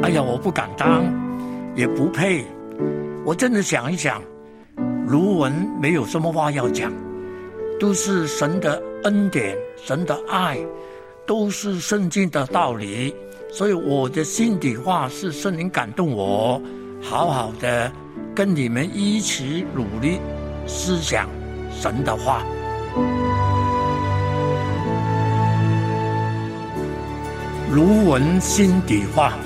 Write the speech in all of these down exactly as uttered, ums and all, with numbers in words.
哎呀，我不敢当，也不配。我真的想一想，卢文没有什么话要讲，都是神的恩典，神的爱，都是圣经的道理。所以我的心底话是圣灵感动我，好好的跟你们一起努力思想神的话。卢文心底话。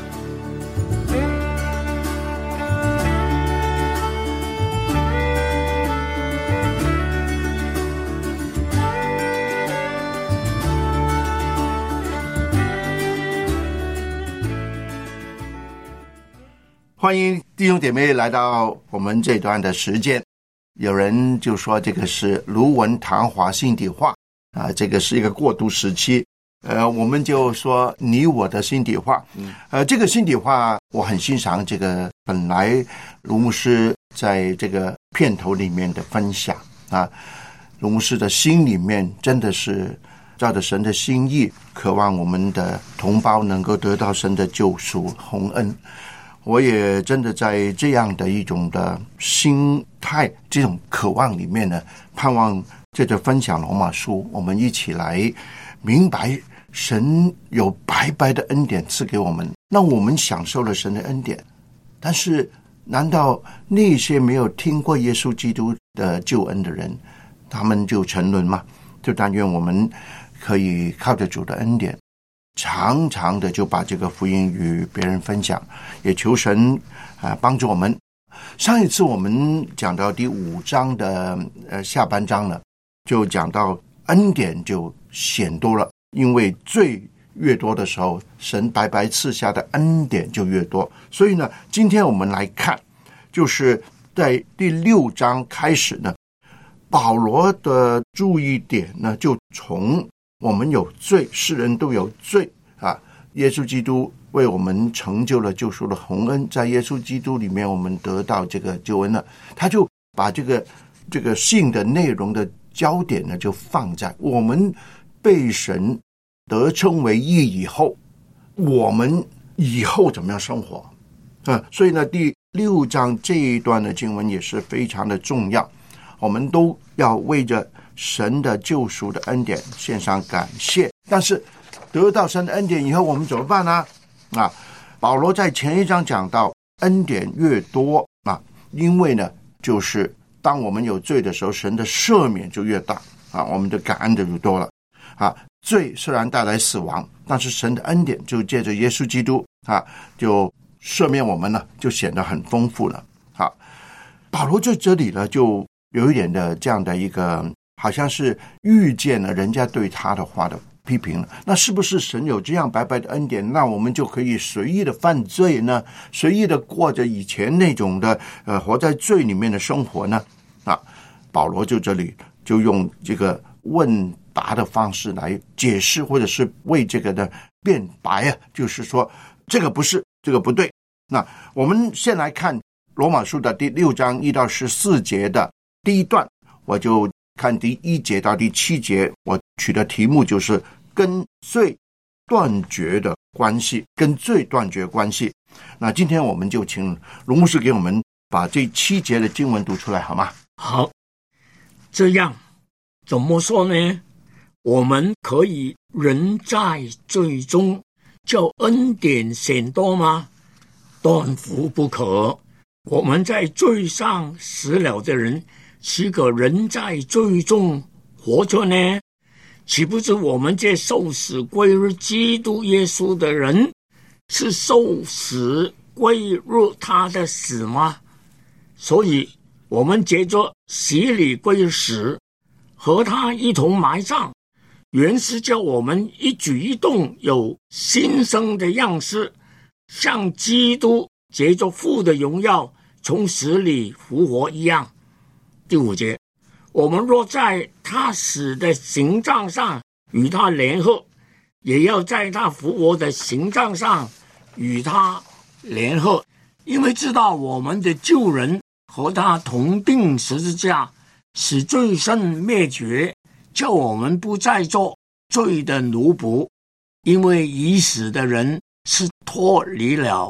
欢迎弟兄姐妹来到我们这段的时间。有人就说这个是卢文谈话心底话啊，这个是一个过渡时期。呃，我们就说你我的心底话。呃，这个心底话我很欣赏这个本来卢牧师在这个片头里面的分享啊，卢牧师的心里面真的是照着神的心意，渴望我们的同胞能够得到神的救赎洪恩。我也真的在这样的一种的心态，这种渴望里面呢，盼望借着分享罗马书，我们一起来明白神有白白的恩典赐给我们，那我们享受了神的恩典。但是难道那些没有听过耶稣基督的救恩的人，他们就沉沦吗？就但愿我们可以靠着主的恩典，常常的就把这个福音与别人分享，也求神啊、呃、帮助我们。上一次我们讲到第五章的呃下半章呢，就讲到恩典就显多了，因为罪越多的时候，神白白赐下的恩典就越多。所以呢，今天我们来看，就是在第六章开始呢，保罗的注意点呢，就从我们有罪，世人都有罪啊！耶稣基督为我们成就了救赎的洪恩，在耶稣基督里面，我们得到这个救恩了。他就把这个这个信的内容的焦点呢，就放在我们被神得称为义以后，我们以后怎么样生活啊？所以呢，第六章这一段的经文也是非常的重要，我们都要为着神的救赎的恩典献上感谢。但是得到神的恩典以后，我们怎么办呢？啊，保罗在前一章讲到恩典越多啊，因为呢，就是当我们有罪的时候，神的赦免就越大啊，我们的感恩就多了啊。罪虽然带来死亡，但是神的恩典就借着耶稣基督啊，就赦免我们呢，就显得很丰富了。好，保罗在这里呢，就有一点的这样的一个，好像是预见了人家对他的话的批评了。那是不是神有这样白白的恩典，那我们就可以随意的犯罪呢？随意的过着以前那种的呃活在罪里面的生活呢？啊，保罗就这里就用这个问答的方式来解释，或者是为这个的辩白啊，就是说这个不是，这个不对。那我们先来看罗马书的第六章一到十四节的第一段，我就看第一节到第七节，我取的题目就是跟罪断绝的关系，跟罪断绝关系。那今天我们就请龙牧师给我们把这七节的经文读出来好吗？ 好，这样怎么说呢？我们可以人在罪中，叫恩典显多吗？断乎不可。我们在罪上死了的人，岂可人在罪中活着呢？岂不知我们这受死归入基督耶稣的人，是受死归入他的死吗？所以我们借着洗礼归死，和他一同埋葬，原是叫我们一举一动有新生的样式，像基督借着父的荣耀从死里复活一样。第五节，我们若在他死的形状上与他联合，也要在他复活的形状上与他联合，因为知道我们的旧人和他同定十字架，使罪身灭绝，叫我们不再做罪的奴仆。因为已死的人是脱离了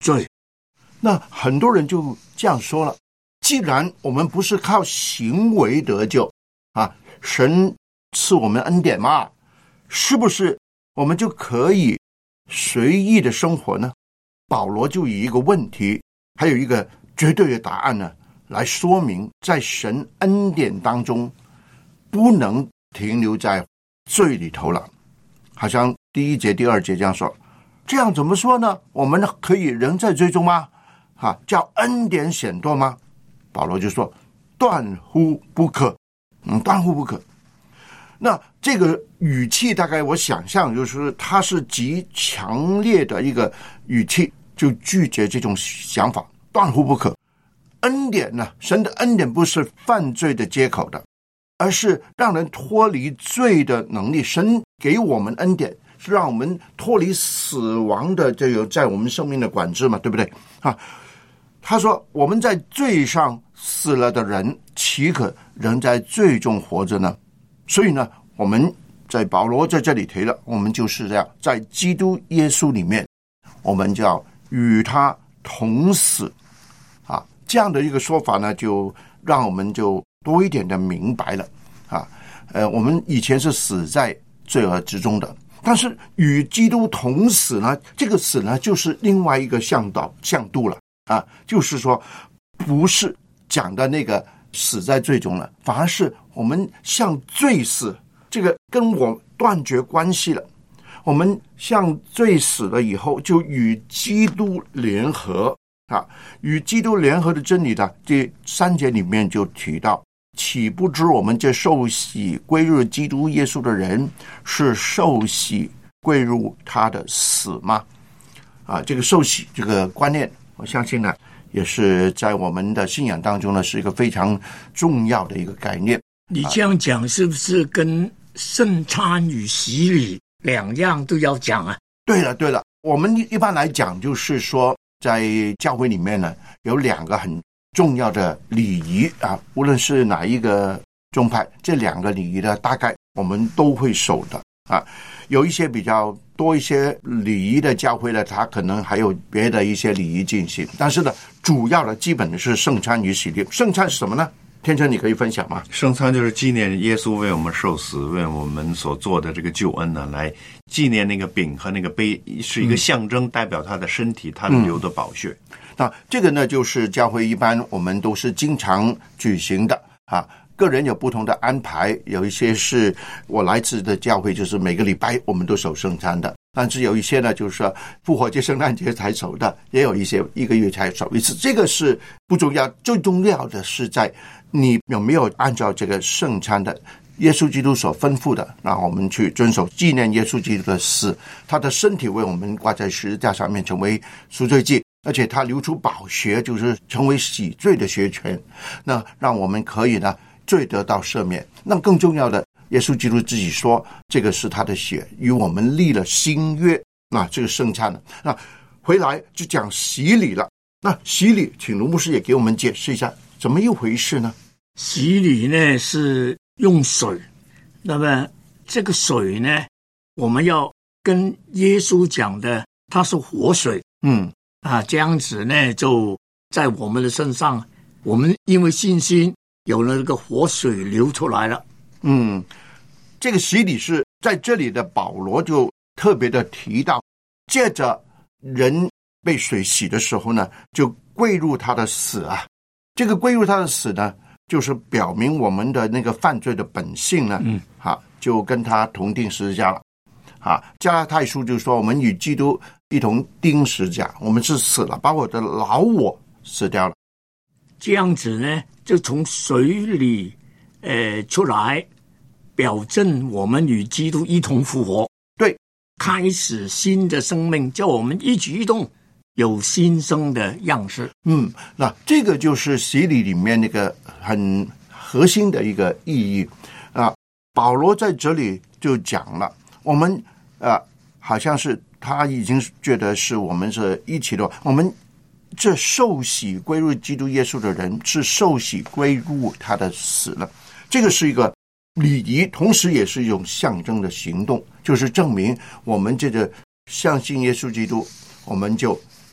罪。 那很多人就这样说了，既然我们不是靠行为得救啊，神赐我们恩典嘛，是不是我们就可以随意的生活呢？保罗就以一个问题还有一个绝对的答案呢，来说明在神恩典当中不能停留在罪里头了。好像第一节第二节这样说，这样怎么说呢？我们可以仍在罪中吗？啊，叫恩典显多吗？保罗就说断乎不可。嗯，断乎不可。那这个语气大概我想象就是它是极强烈的一个语气，就拒绝这种想法，断乎不可。恩典呢，神的恩典不是犯罪的借口的，而是让人脱离罪的能力。神给我们恩典是让我们脱离死亡的这个在我们生命的管制嘛，对不对啊？他说我们在罪上死了的人，岂可仍在罪中活着呢？所以呢，我们在保罗在这里提了，我们就是这样，在基督耶稣里面，我们就要与他同死啊。这样的一个说法呢，就让我们就多一点的明白了啊。呃，我们以前是死在罪恶之中的，但是与基督同死呢，这个死呢，就是另外一个向导向度了啊，就是说不是讲的那个死在罪中了，反而是我们向罪死，这个跟我断绝关系了。我们向罪死了以后，就与基督联合啊，与基督联合的真理呢，第三节里面就提到，岂不知我们这受洗归入基督耶稣的人，是受洗归入他的死吗？啊，这个受洗这个观念，我相信呢，也是在我们的信仰当中呢，是一个非常重要的一个概念。 你这样讲是不是跟圣餐与洗礼两样都要讲啊？ 对了对了，我们一般来讲就是说，在教会里面呢，有两个很重要的礼仪啊，无论是哪一个宗派，这两个礼仪呢，大概我们都会守的啊。有一些比较多一些礼仪的教会呢，它可能还有别的一些礼仪进行，但是呢，主要的基本的是圣餐与洗礼。圣餐是什么呢？天成，你可以分享吗？ 圣餐就是纪念耶稣为我们受死，为我们所做的这个救恩呢，来纪念那个饼和那个杯，是一个象征，代表他的身体，他的流的宝血。 嗯，那这个呢，就是教会一般我们都是经常举行的啊。个人有不同的安排，有一些是我来自的教会，就是每个礼拜我们都守圣餐的，但是有一些呢，就是说复活节、圣诞节才守的，也有一些一个月才守一次。这个是不重要，最重要的是在你有没有按照这个圣餐的耶稣基督所吩咐的，让我们去遵守，纪念耶稣基督的死，他的身体为我们挂在十字架上面，成为赎罪祭，而且他流出宝血，就是成为洗罪的血泉，那让我们可以呢罪得到赦免。那更重要的，耶稣基督自己说，这个是他的血，与我们立了新约。那这个圣餐呢，那回来就讲洗礼了。那洗礼，请卢牧师也给我们解释一下，怎么一回事呢？ 洗礼呢是用水，那么这个水呢，我们要跟耶稣讲的，它是活水， 嗯啊，这样子呢，就在我们的身上，我们因为信心有了这个活水流出来了。 嗯，这个洗礼是在这里的保罗就特别的提到，借着人被水洗的时候呢，就归入他的死啊。这个归入他的死呢，就是表明我们的那个犯罪的本性呢，嗯，啊，就跟他同钉十字架了。啊，加拉太书就说，我们与基督一同钉十字架，我们是死了，把我的老我死掉了。 这样子呢，就从水里呃出来，表证我们与基督一同复活， 对， 开始新的生命，叫我们一举一动有新生的样式。 嗯，那这个就是洗礼里面那个很核心的一个意义啊。保罗在这里就讲了，我们呃好像是他已经觉得是我们是一起的，我们这受洗归入基督耶稣的人是受洗归入他的死了。这个是一个礼仪，同时也是一种象征的行动，就是证明我们这个相信耶稣基督，我们就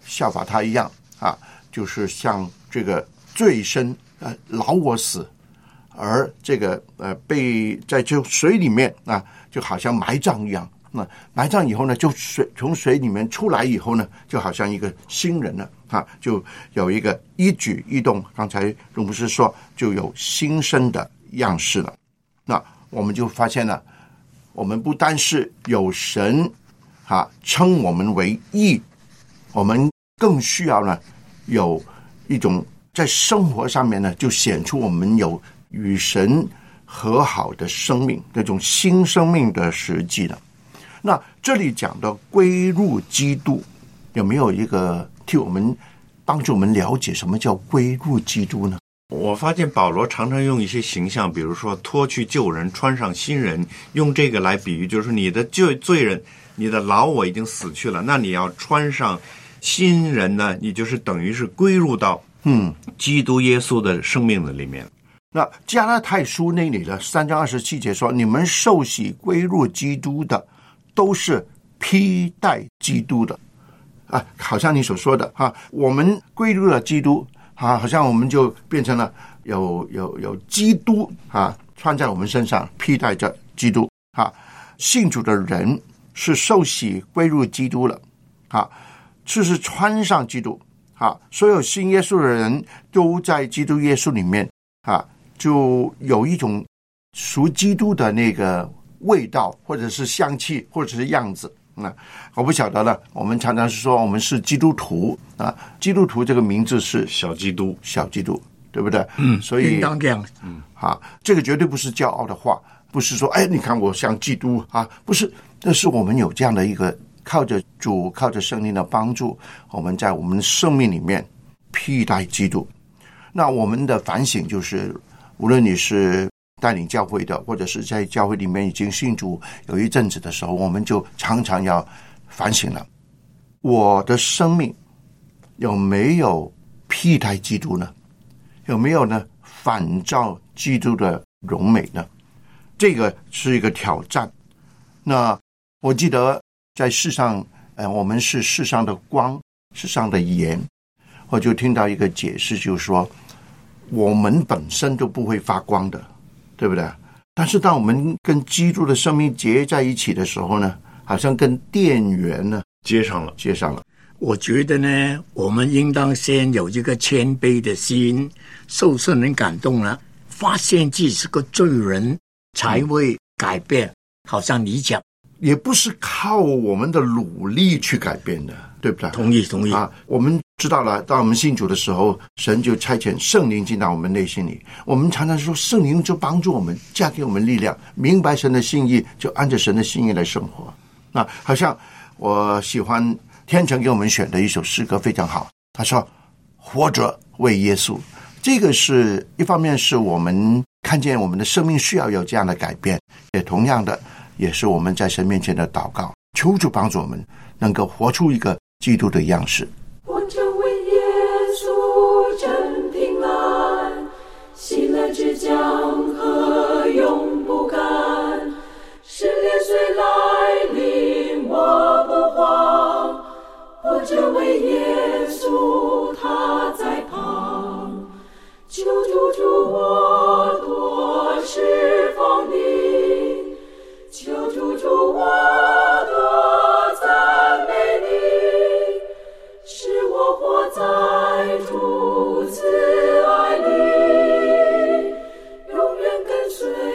效法他一样啊，就是像这个罪身呃劳我死，而这个呃被在这水里面啊，就好像埋葬一样。那埋葬以后呢，就水从水里面出来以后呢，就好像一个新人了啊，就有一个一举一动。刚才荣牧师说，就有新生的样式了。那我们就发现了，我们不单是有神啊称我们为义，我们更需要呢有一种在生活上面呢，就显出我们有与神和好的生命，那种新生命的实际了。那这里讲的归入基督，有没有一个替我们帮助我们了解什么叫归入基督呢？ 我发现保罗常常用一些形象，比如说脱去旧人，穿上新人，用这个来比喻，就是你的罪罪人，你的老我已经死去了，那你要穿上新人呢，你就是等于是归入到嗯基督耶稣的生命的里面。 那加拉太书那里的三章二十七节说，你们受洗归入基督的，都是披戴基督的啊，好像你所说的啊，我们归入了基督啊，好像我们就变成了有有有基督啊穿在我们身上，披戴着基督啊。信主的人是受洗归入基督了啊，就是穿上基督啊。所有信耶稣的人都在基督耶稣里面啊，就有一种属基督的那个味道，或者是香气，或者是样子。那我不晓得了。我们常常是说我们是基督徒啊，基督徒这个名字是小基督， 小基督，对不对？ 嗯， 所以应当这样。 嗯，啊，这个绝对不是骄傲的话，不是说哎，你看我像基督啊，不是，但是我们有这样的一个靠着主、靠着圣灵的帮助，我们在我们的生命里面披戴基督。那我们的反省就是，无论你是带领教会的，或者是在教会里面已经信主有一阵子的时候，我们就常常要反省了，我的生命有没有披戴基督呢？有没有呢反照基督的荣美呢？这个是一个挑战。那我记得在世上呃，我们是世上的光，世上的盐，我就听到一个解释，就是说我们本身都不会发光的，对不对？但是当我们跟基督的生命结在一起的时候呢，好像跟电源呢接上了， 接上了。 我觉得呢，我们应当先有一个谦卑的心，受圣灵感动了，发现自己是个罪人，才会改变。好像你讲， 也不是靠我们的努力去改变的，对不对？ 同意同意啊！我们知道了，当我们信主的时候，神就差遣圣灵进到我们内心里。我们常常说，圣灵就帮助我们，加给我们力量，明白神的心意，就按着神的心意来生活。那好像我喜欢天成给我们选的一首诗歌非常好，他说：“活着为耶稣。”这个是一方面是我们看见我们的生命需要有这样的改变，也同样的也是我们在神面前的祷告，求主帮助我们能够活出一个基督的样式。 活着为耶稣真平安，喜乐之江河永不干，试炼虽来临我不慌，活着为耶稣他在旁，求主助我多侍奉你，求主助我多赞美你，使我活在主慈爱里，永远跟随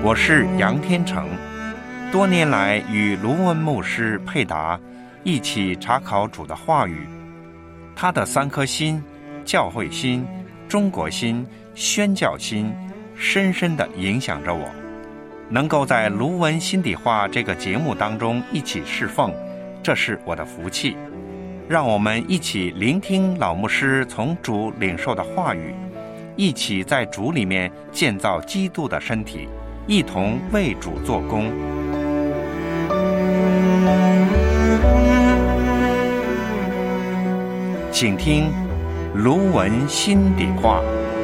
我是杨天成，多年来与卢文牧师佩达一起查考主的话语，他的三颗心，教会心、中国心、宣教心，深深地影响着我。能够在卢文心底话这个节目当中一起侍奉，这是我的福气。让我们一起聆听老牧师从主领受的话语，一起在主里面建造基督的身体，一同为主做工。请听卢文心底话。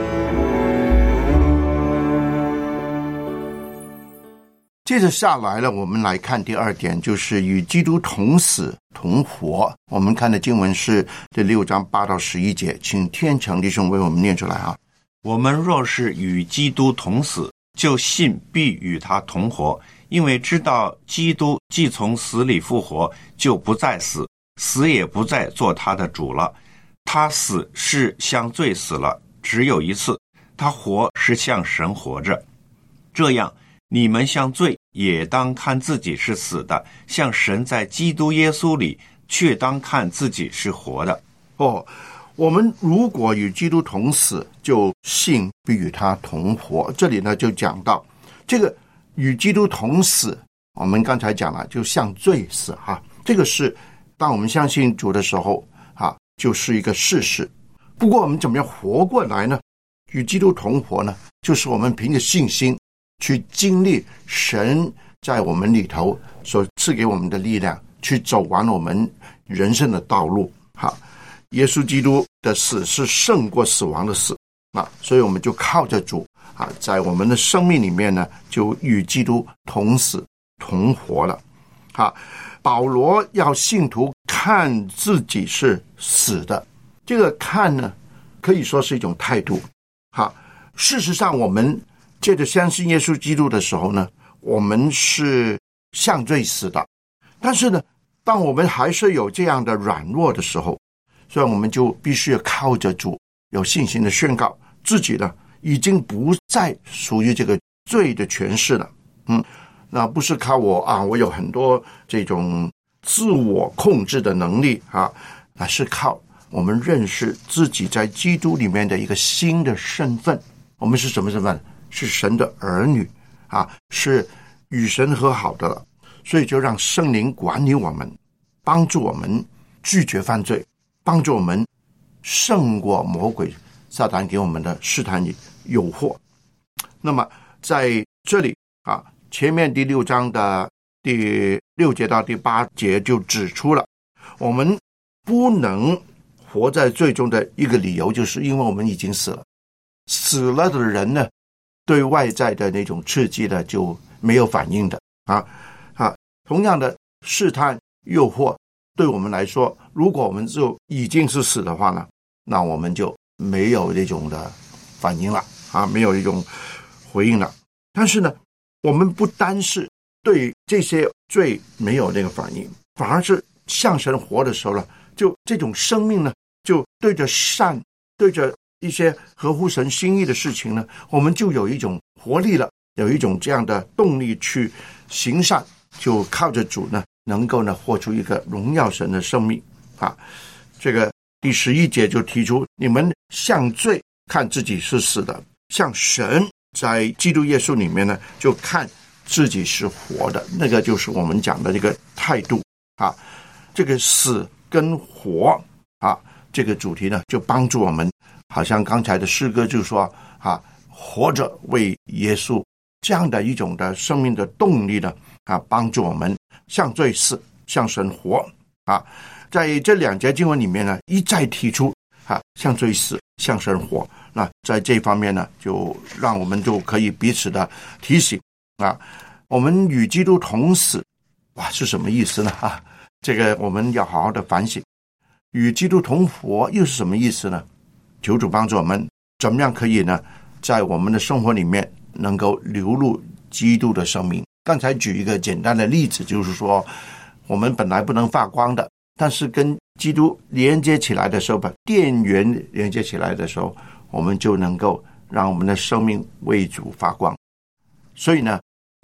接着下来了，我们来看第二点，就是与基督同死同活。我们看的经文是第六章八到十一节，请天成弟兄为我们念出来啊。 我们若是与基督同死，就信必与他同活，因为知道基督既从死里复活，就不再死，死也不再做他的主了。他死是向罪死了，只有一次；他活是向神活着。这样，你们向罪也当看自己是死的，向神在基督耶稣里却当看自己是活的。 哦，我们如果与基督同死，就信必与他同活。这里呢就讲到这个与基督同死，我们刚才讲了，就向罪死哈。这个是当我们相信主的时候啊，就是一个事实。不过我们怎么样活过来呢？与基督同活呢，就是我们凭着信心去经历神在我们里头所赐给我们的力量，去走完我们人生的道路。好，耶稣基督的死是胜过死亡的死啊，所以我们就靠着主啊，在我们的生命里面呢，就与基督同死同活了。好，保罗要信徒看自己是死的，这个看呢，可以说是一种态度。好，事实上我们借着相信耶稣基督的时候呢，我们是向罪死的。但是呢，当我们还是有这样的软弱的时候，所以我们就必须要靠着主，有信心的宣告自己呢，已经不再属于这个罪的权势了。嗯，那不是靠我啊，我有很多这种自我控制的能力啊，而是靠我们认识自己在基督里面的一个新的身份。我们是什么身份？是神的儿女啊，是与神和好的了。所以就让圣灵管理我们，帮助我们拒绝犯罪，帮助我们胜过魔鬼撒旦给我们的试探诱惑。那么在这里啊，前面第六章的第六节到第八节就指出了，我们不能活在罪中的一个理由，就是因为我们已经死了。死了的人呢，对外在的那种刺激呢就没有反应的啊啊，同样的试探诱惑对我们来说，如果我们就已经是死的话呢，那我们就没有这种的反应了啊，没有一种回应了。但是呢，我们不单是对这些罪没有那个反应，反而是向神活的时候呢，就这种生命呢，就对着善，对着一些合乎神心意的事情呢，我们就有一种活力了，有一种这样的动力去行善，就靠着主呢，能够呢活出一个荣耀神的生命啊。这个第十一节就提出，你们向罪看自己是死的，向神在基督耶稣里面呢，就看自己是活的。那个就是我们讲的这个态度啊。这个死跟活啊，这个主题呢，就帮助我们。好像刚才的诗歌就说啊，活着为耶稣，这样的一种的生命的动力呢啊，帮助我们向罪死，向神活啊。在这两节经文里面呢，一再提出啊，向罪死，向神活。那在这方面呢，就让我们就可以彼此的提醒啊，我们与基督同死，哇，是什么意思呢？啊，这个我们要好好的反省。与基督同活又是什么意思呢？求主帮助我们，怎么样可以呢，在我们的生活里面能够流露基督的生命。刚才举一个简单的例子，就是说我们本来不能发光的，但是跟基督连接起来的时候，把电源连接起来的时候，我们就能够让我们的生命为主发光。所以呢，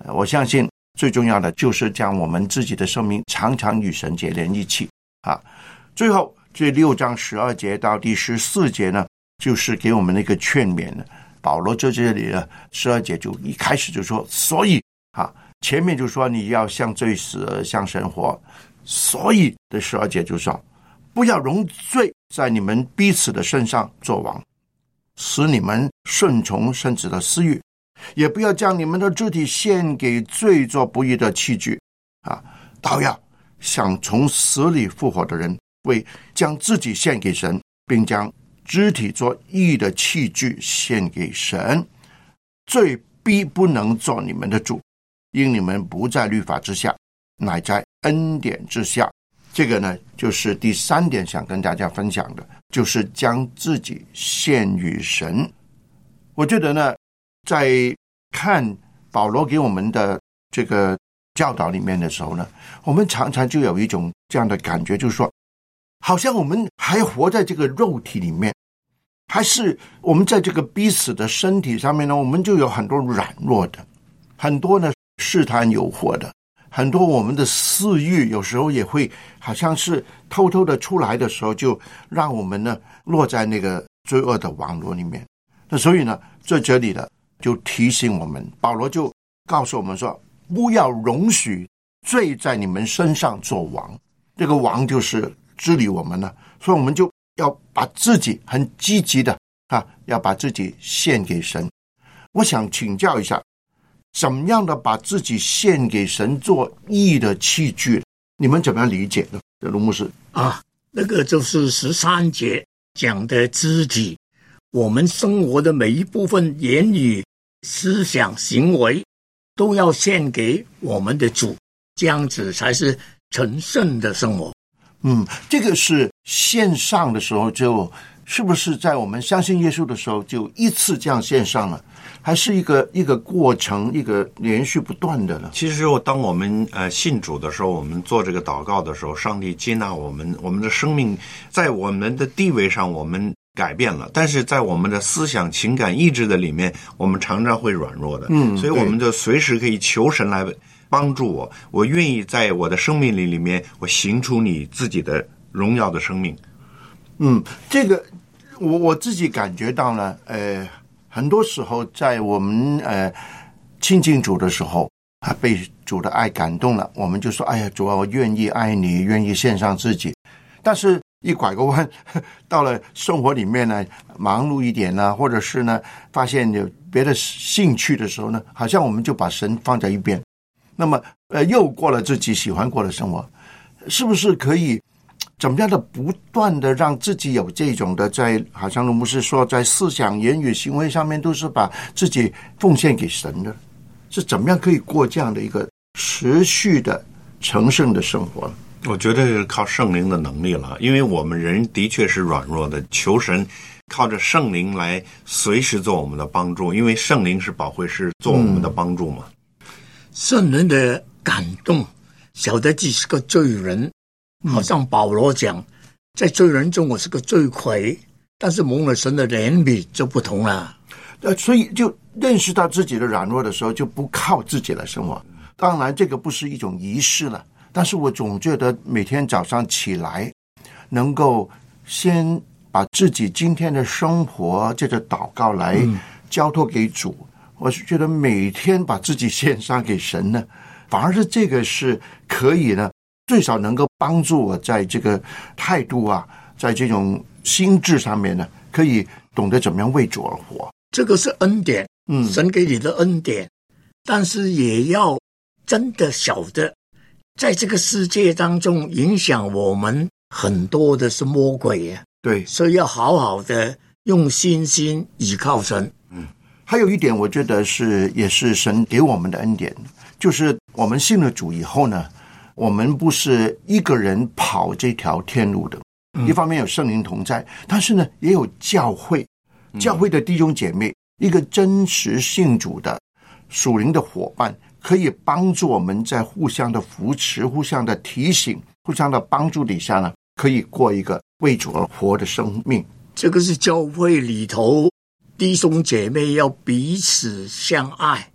呃、我相信最重要的就是将我们自己的生命常常与神结连一起啊。最后这六章十二节到第十四节呢，就是给我们那个劝勉呢。保罗在这里呢，十二节就一开始就说，所以啊，前面就说你要向罪死而向神活，所以的十二节就说，不要容罪在你们彼此的身上作王，使你们顺从身子的私欲，也不要将你们的肢体献给罪做不义的器具啊，倒要像从死里复活的人，为将自己献给神，并将肢体做义的器具献给神。罪必不能做你们的主，因你们不在律法之下，乃在恩典之下。这个呢，就是第三点想跟大家分享的，就是将自己献于神。我觉得呢，在看保罗给我们的这个教导里面的时候呢，我们常常就有一种这样的感觉，就是说好像我们还活在这个肉体里面，还是我们在这个彼此的身体上面呢，我们就有很多软弱的，很多呢试探诱惑的，很多我们的私欲有时候也会好像是偷偷的出来的时候，就让我们呢落在那个罪恶的网络里面。那所以呢，在这里呢就提醒我们，保罗就告诉我们说，不要容许罪在你们身上做王。这个王就是治理我们呢，所以我们就要把自己很积极的啊，要把自己献给神。我想请教一下，怎么样的把自己献给神做义的器具？你们怎么样理解呢？卢牧师啊，那个就是十三节讲的肢体，我们生活的每一部分言语、思想、行为都要献给我们的主，这样子才是成圣的生活。 嗯，这个是线上的时候，就是不是在我们相信耶稣的时候就一次这样线上了，还是一个一个过程，一个连续不断的呢？ 其实我当我们呃信主的时候，我们做这个祷告的时候，上帝接纳我们，我们的生命在我们的地位上我们改变了，但是在我们的思想、情感、意志的里面，我们常常会软弱的。嗯，所以我们就随时可以求神来帮助我，我愿意在我的生命里里面，我行出你自己的荣耀的生命。 嗯，这个我我自己感觉到呢，呃，很多时候在我们呃亲近主的时候啊，被主的爱感动了，我们就说，哎呀，主啊，我愿意爱你，愿意献上自己。但是一拐个弯，到了生活里面呢，忙碌一点呢，或者是呢，发现有别的兴趣的时候呢，好像我们就把神放在一边。那么呃，又过了自己喜欢过的生活，是不是可以怎么样的不断的让自己有这种的在，好像卢牧师说，在思想、言语、行为上面都是把自己奉献给神的，是怎么样可以过这样的一个持续的成圣的生活？ 我觉得是靠圣灵的能力了，因为我们人的确是软弱的，求神靠着圣灵来随时做我们的帮助，因为圣灵是保惠师，做我们的帮助嘛。嗯， 圣人的感动，晓得自己是个罪人，好像保罗讲，在罪人中我是个罪魁，但是蒙了神的怜悯就不同了。 呃，所以就认识到自己的软弱的时候，就不靠自己来生活。当然，这个不是一种仪式了，但是我总觉得每天早上起来，能够先把自己今天的生活借着祷告来交托给主。嗯，我是觉得每天把自己献上给神呢，反而是这个是可以呢，最少能够帮助我在这个态度啊，在这种心智上面呢，可以懂得怎么样为主而活。 这个是恩典， 嗯， 神给你的恩典，但是也要真的晓得，在这个世界当中影响我们很多的是魔鬼呀。 对， 所以要好好的用信心倚靠神。 嗯。还有一点我觉得是也是神给我们的恩典，就是我们信了主以后呢，我们不是一个人跑这条天路的，嗯，一方面有圣灵同在，但是呢也有教会，教会的弟兄姐妹，一个真实信主的属灵的伙伴，可以帮助我们在互相的扶持、互相的提醒、互相的帮助底下呢，可以过一个为主而活的生命。 这个是教会里头弟兄姐妹要彼此相爱，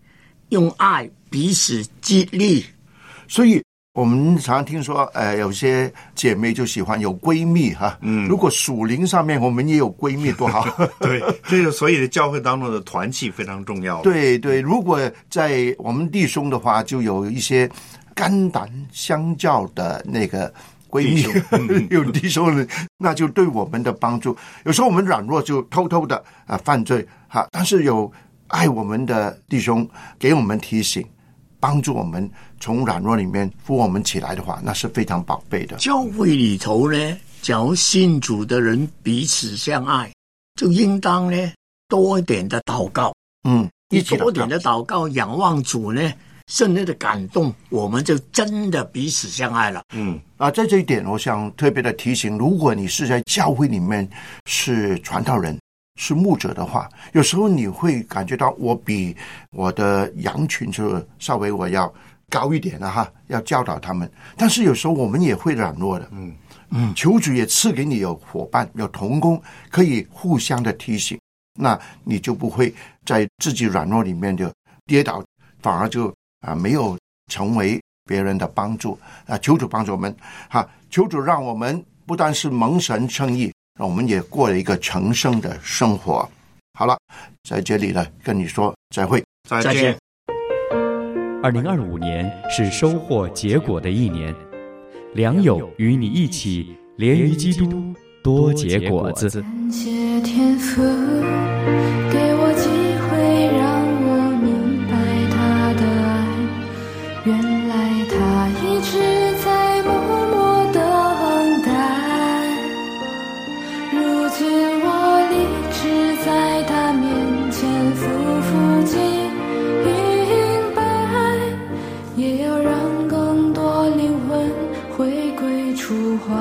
用爱彼此激励。 所以我们常常听说，呃，有些姐妹就喜欢有闺蜜哈。嗯，如果属灵上面我们也有闺蜜多好。 对，这个所以教会当中的团契非常重要。 对对，如果在我们弟兄的话，就有一些肝胆相照的那个闺蜜，嗯、有弟兄人，那就对我们的帮助。有时候我们软弱就偷偷的啊、呃、犯罪哈，但是有爱我们的弟兄给我们提醒，帮助我们从软弱里面扶我们起来的话，那是非常宝贝的。 教会里头呢，假如信主的人彼此相爱，就应当呢多一点的祷告， 嗯，一起多点的祷告，仰望主呢，圣灵的感动，我们就真的彼此相爱了。 嗯啊，在这一点，我想特别的提醒，如果你是在教会里面是传道人，是牧者的话，有时候你会感觉到我比我的羊群就稍微我要高一点了哈，要教导他们。但是有时候我们也会软弱的，嗯嗯，求主也赐给你有伙伴、有同工，可以互相的提醒，那你就不会在自己软弱里面就跌倒，反而就啊没有成为别人的帮助啊。求主帮助我们哈，求主让我们不但是蒙神称义，让我们也过了一个成圣的生活。好了，在这里呢，跟你说再会， 再见。 二零二五年是收获结果的一年，良友与你一起连于基督，多结果子。 感谢天父给我机会，让我明白他的爱，原来他一直在默默等待，如今我立志在他面前匍匐敬拜，也要让更多灵魂回归出怀。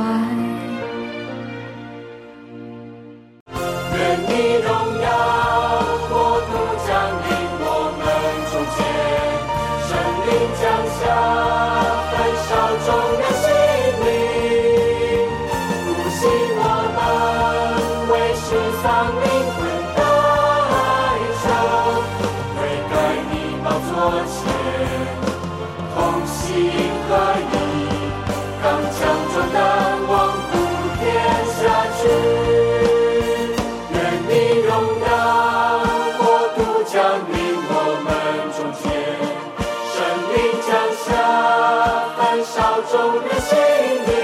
愿你荣耀国度降临我们中间，生命降下焚烧众人心灵，复兴我们为世丧灵魂代求，悔改你宝座前同心合一，刚强壮胆往普天下去。众人心灵。